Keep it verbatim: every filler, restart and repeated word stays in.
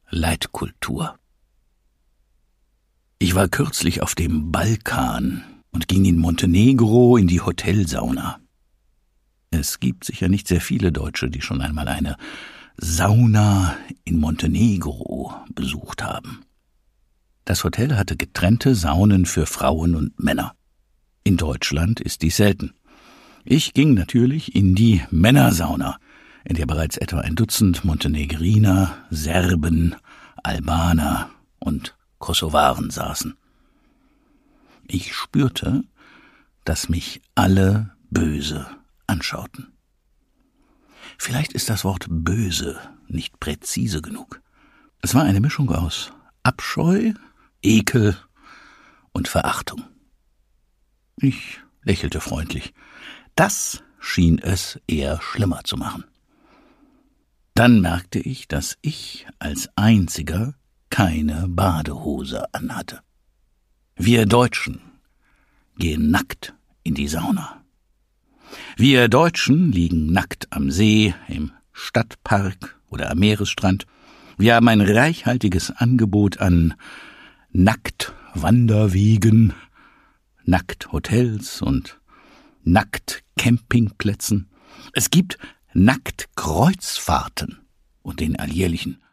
Leitkultur. Ich war kürzlich auf dem Balkan und ging in Montenegro in die Hotelsauna. Es gibt sicher nicht sehr viele Deutsche, die schon einmal eine Sauna in Montenegro besucht haben. Das Hotel hatte getrennte Saunen für Frauen und Männer. In Deutschland ist dies selten. Ich ging natürlich in die Männersauna, in der bereits etwa ein Dutzend Montenegriner, Serben, Albaner und Kosovaren saßen. Ich spürte, dass mich alle böse anschauten. Vielleicht ist das Wort böse nicht präzise genug. Es war eine Mischung aus Abscheu, Ekel und Verachtung. Ich lächelte freundlich. Das schien es eher schlimmer zu machen. Dann merkte ich, dass ich als einziger keine Badehose anhatte. Wir Deutschen gehen nackt in die Sauna. Wir Deutschen liegen nackt am See, im Stadtpark oder am Meeresstrand. Wir haben ein reichhaltiges Angebot an Nacktwanderwegen, Nackthotels und Nacktcampingplätzen. Es gibt Nacktkreuzfahrten und den alljährlichen